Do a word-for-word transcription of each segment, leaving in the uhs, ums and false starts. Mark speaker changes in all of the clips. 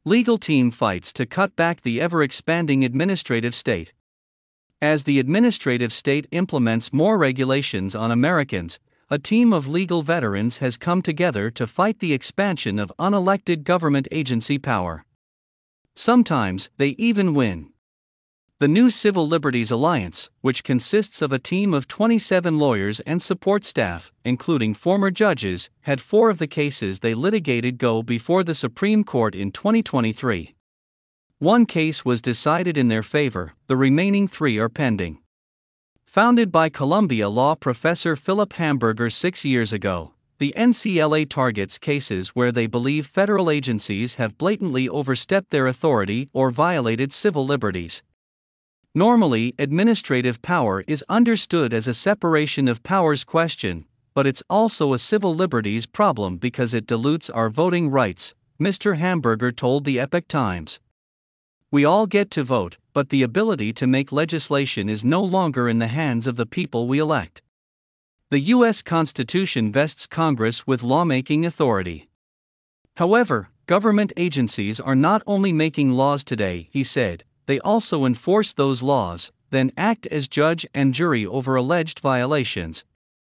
Speaker 1: Legal team fights to cut back the ever-expanding administrative state. As the administrative state implements more regulations on Americans, a team of legal veterans has come together to fight the expansion of unelected government agency power. Sometimes, they even win. The new Civil Liberties Alliance, which consists of a team of twenty-seven lawyers and support staff, including former judges, had four of the cases they litigated go before the Supreme Court in twenty twenty-three. One case was decided in their favor, the remaining three are pending. Founded by Columbia law professor Philip Hamburger six years ago, the N C L A targets cases where they believe federal agencies have blatantly overstepped their authority or violated civil liberties. Normally, administrative power is understood as a separation of powers question, but it's also a civil liberties problem because it dilutes our voting rights, Mister Hamburger told the Epoch Times. We all get to vote, but the ability to make legislation is no longer in the hands of the people we elect. The U S Constitution vests Congress with lawmaking authority. However, government agencies are not only making laws today, he said, they also enforce those laws, then act as judge and jury over alleged violations.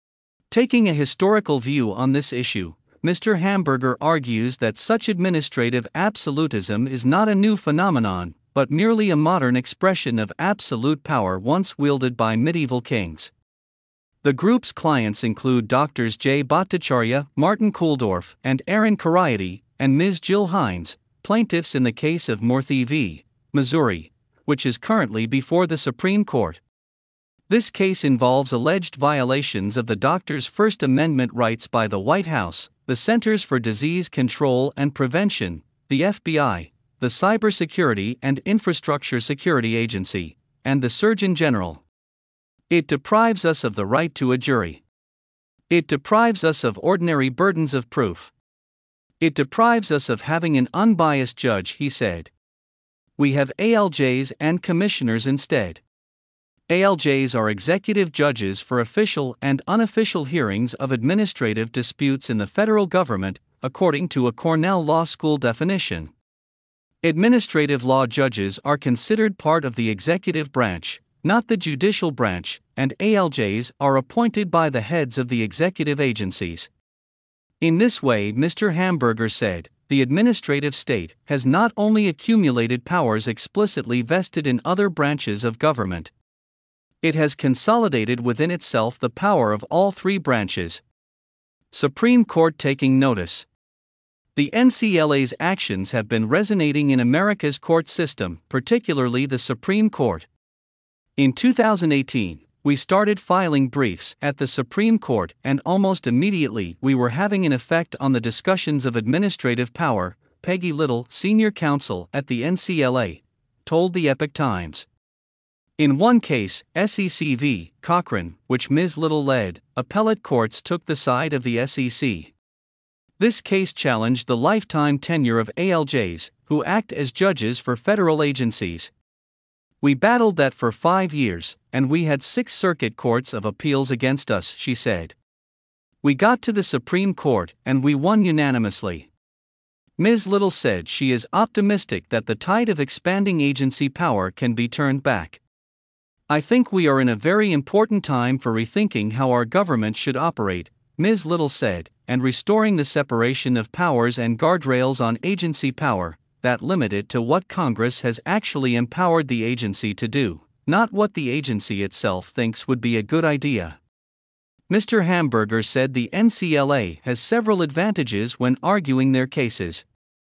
Speaker 1: Taking a historical view on this issue, Mister Hamburger argues that such administrative absolutism is not a new phenomenon, but merely a modern expression of absolute power once wielded by medieval kings. The group's clients include Doctors Jay Bhattacharya, Martin Kulldorff, and Aaron Khariaty, and Miz Jill Hines, plaintiffs in the case of Morthy v. Missouri, which is currently before the Supreme Court. This case involves alleged violations of the doctors' First Amendment rights by the White House, the Centers for Disease Control and Prevention, the F B I, the Cybersecurity and Infrastructure Security Agency, and the Surgeon General. It deprives us of the right to a jury. It deprives us of ordinary burdens of proof. It deprives us of having an unbiased judge, he said. We have A L Js and commissioners instead. A L Js are executive judges for official and unofficial hearings of administrative disputes in the federal government, according to a Cornell Law School definition. Administrative law judges are considered part of the executive branch, not the judicial branch, and A L Js are appointed by the heads of the executive agencies. In this way, Mister Hamburger said, the administrative state has not only accumulated powers explicitly vested in other branches of government, it has consolidated within itself the power of all three branches. Supreme Court taking notice. The N C L A's actions have been resonating in America's court system, particularly the Supreme Court. In two thousand eighteen, we started filing briefs at the Supreme Court, and almost immediately we were having an effect on the discussions of administrative power, Peggy Little, senior counsel at the N C L A, told the Epoch Times. In one case, S E C v. Cochran, which Miz Little led, appellate courts took the side of the S E C. This case challenged the lifetime tenure of A L Js, who act as judges for federal agencies. We battled that for five years, and we had six circuit courts of appeals against us, she said. We got to the Supreme Court, and we won unanimously. Miz Little said she is optimistic that the tide of expanding agency power can be turned back. I think we are in a very important time for rethinking how our government should operate, Miz Little said, and restoring the separation of powers and guardrails on agency power that limit it to what Congress has actually empowered the agency to do, not what the agency itself thinks would be a good idea. Mister Hamburger said the N C L A has several advantages when arguing their cases.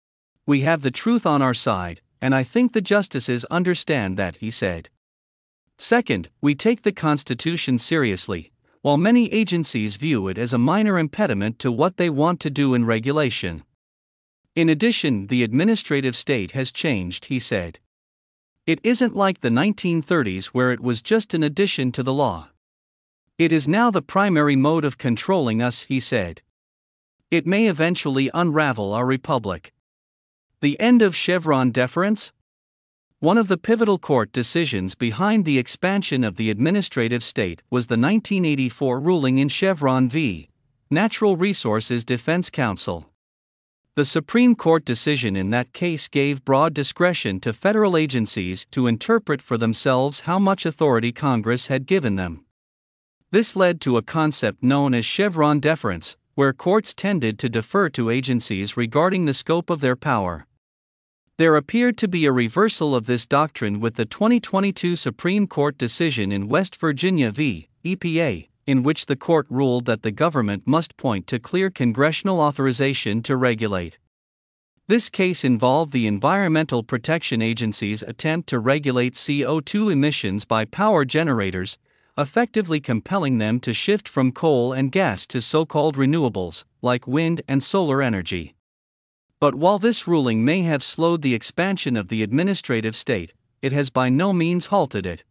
Speaker 1: We have the truth on our side, and I think the justices understand that, he said. Second, we take the Constitution seriously, while many agencies view it as a minor impediment to what they want to do in regulation. In addition, the administrative state has changed, he said. It isn't like the nineteen thirties where it was just an addition to the law. It is now the primary mode of controlling us, he said. It may eventually unravel our republic. The end of Chevron deference? One of the pivotal court decisions behind the expansion of the administrative state was the nineteen eighty-four ruling in Chevron v. Natural Resources Defense Council. The Supreme Court decision in that case gave broad discretion to federal agencies to interpret for themselves how much authority Congress had given them. This led to a concept known as Chevron deference, where courts tended to defer to agencies regarding the scope of their power. There appeared to be a reversal of this doctrine with the twenty twenty-two Supreme Court decision in West Virginia v. E P A, in which the court ruled that the government must point to clear congressional authorization to regulate. This case involved the Environmental Protection Agency's attempt to regulate C O two emissions by power generators, effectively compelling them to shift from coal and gas to so-called renewables, like wind and solar energy. But while this ruling may have slowed the expansion of the administrative state, it has by no means halted it.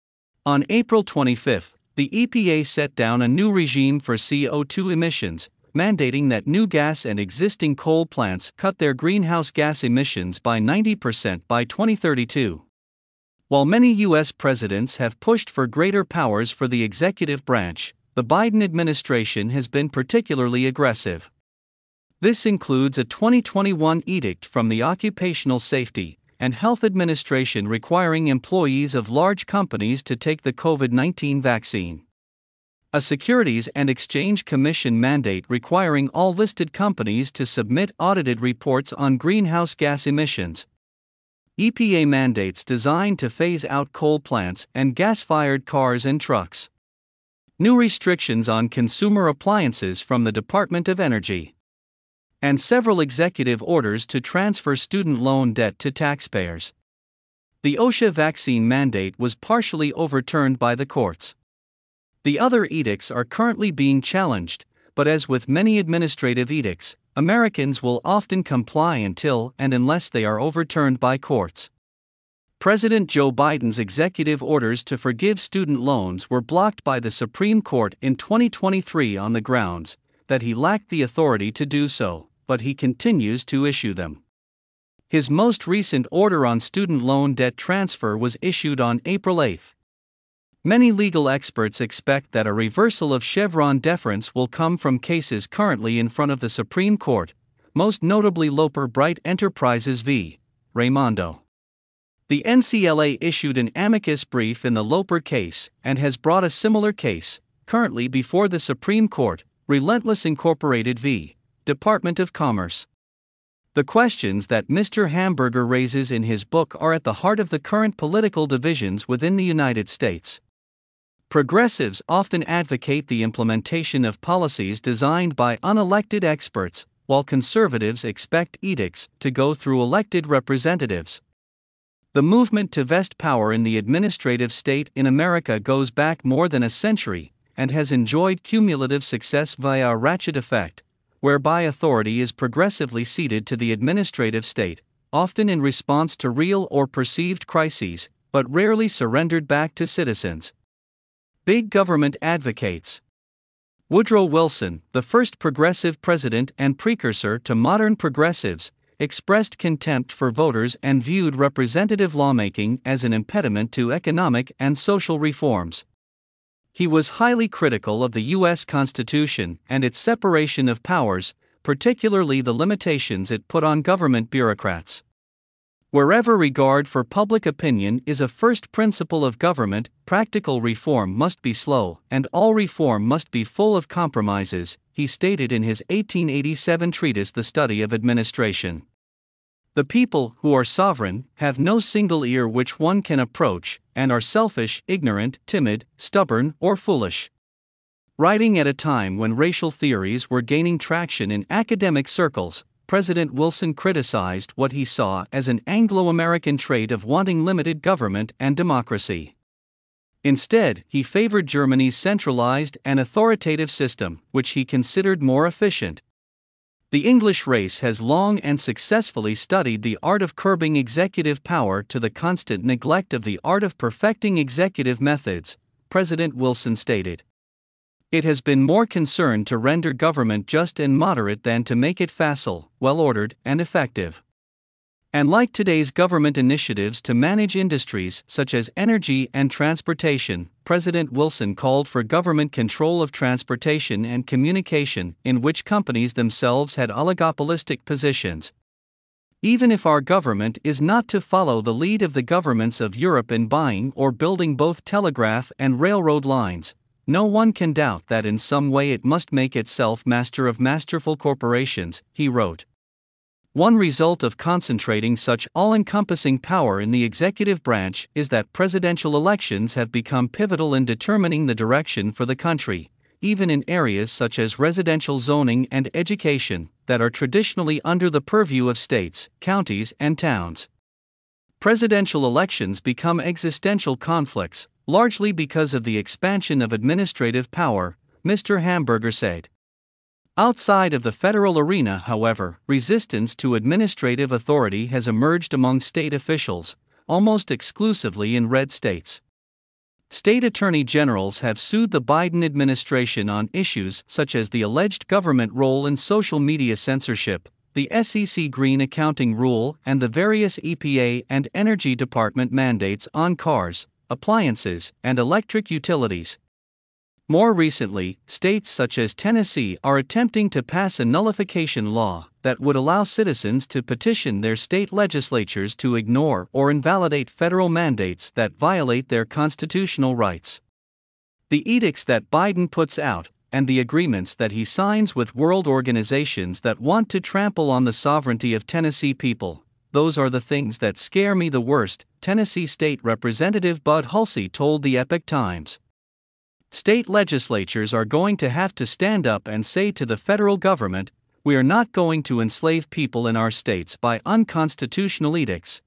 Speaker 1: On April twenty-fifth, the E P A set down a new regime for C O two emissions, mandating that new gas and existing coal plants cut their greenhouse gas emissions by ninety percent by twenty thirty-two. While many U S presidents have pushed for greater powers for the executive branch, the Biden administration has been particularly aggressive. This includes a twenty twenty-one edict from the Occupational Safety and Health Administration requiring employees of large companies to take the COVID nineteen vaccine. A Securities and Exchange Commission mandate requiring all listed companies to submit audited reports on greenhouse gas emissions. E P A mandates designed to phase out coal plants and gas-fired cars and trucks. New restrictions on consumer appliances from the Department of Energy. And several executive orders to transfer student loan debt to taxpayers. The OSHA vaccine mandate was partially overturned by the courts. The other edicts are currently being challenged, but as with many administrative edicts, Americans will often comply until and unless they are overturned by courts. President Joe Biden's executive orders to forgive student loans were blocked by the Supreme Court in twenty twenty-three on the grounds that he lacked the authority to do so, but he continues to issue them. His most recent order on student loan debt transfer was issued on April eighth. Many legal experts expect that a reversal of Chevron deference will come from cases currently in front of the Supreme Court, most notably Loper Bright Enterprises v. Raimondo. The N C L A issued an amicus brief in the Loper case and has brought a similar case, currently before the Supreme Court, Relentless Incorporated v. Department of Commerce. The questions that Mister Hamburger raises in his book are at the heart of the current political divisions within the United States. Progressives often advocate the implementation of policies designed by unelected experts, while conservatives expect edicts to go through elected representatives. The movement to vest power in the administrative state in America goes back more than a century and has enjoyed cumulative success via a ratchet effect, whereby authority is progressively ceded to the administrative state, often in response to real or perceived crises, but rarely surrendered back to citizens. Big government advocates. Woodrow Wilson, the first progressive president and precursor to modern progressives, expressed contempt for voters and viewed representative lawmaking as an impediment to economic and social reforms. He was highly critical of the U S Constitution and its separation of powers, particularly the limitations it put on government bureaucrats. Wherever regard for public opinion is a first principle of government, practical reform must be slow, and all reform must be full of compromises, he stated in his eighteen eighty-seven treatise The Study of Administration. The people, who are sovereign, have no single ear which one can approach, and are selfish, ignorant, timid, stubborn, or foolish. Writing at a time when racial theories were gaining traction in academic circles, President Wilson criticized what he saw as an Anglo-American trait of wanting limited government and democracy. Instead, he favored Germany's centralized and authoritative system, which he considered more efficient. The English race has long and successfully studied the art of curbing executive power to the constant neglect of the art of perfecting executive methods, President Wilson stated. It has been more concerned to render government just and moderate than to make it facile, well-ordered, and effective. And like today's government initiatives to manage industries such as energy and transportation, President Wilson called for government control of transportation and communication, in which companies themselves had oligopolistic positions. Even if our government is not to follow the lead of the governments of Europe in buying or building both telegraph and railroad lines, no one can doubt that in some way it must make itself master of masterful corporations, he wrote. One result of concentrating such all-encompassing power in the executive branch is that presidential elections have become pivotal in determining the direction for the country, even in areas such as residential zoning and education, that are traditionally under the purview of states, counties, and towns. Presidential elections become existential conflicts, largely because of the expansion of administrative power, Mister Hamburger said. Outside of the federal arena, however, resistance to administrative authority has emerged among state officials, almost exclusively in red states. State attorney generals have sued the Biden administration on issues such as the alleged government role in social media censorship, the S E C green accounting rule, and the various E P A and Energy Department mandates on cars, appliances, and electric utilities. More recently, states such as Tennessee are attempting to pass a nullification law that would allow citizens to petition their state legislatures to ignore or invalidate federal mandates that violate their constitutional rights. The edicts that Biden puts out, and the agreements that he signs with world organizations that want to trample on the sovereignty of Tennessee people, those are the things that scare me the worst, Tennessee State Representative Bud Hulsey told the Epoch Times. State legislatures are going to have to stand up and say to the federal government, we are not going to enslave people in our states by unconstitutional edicts.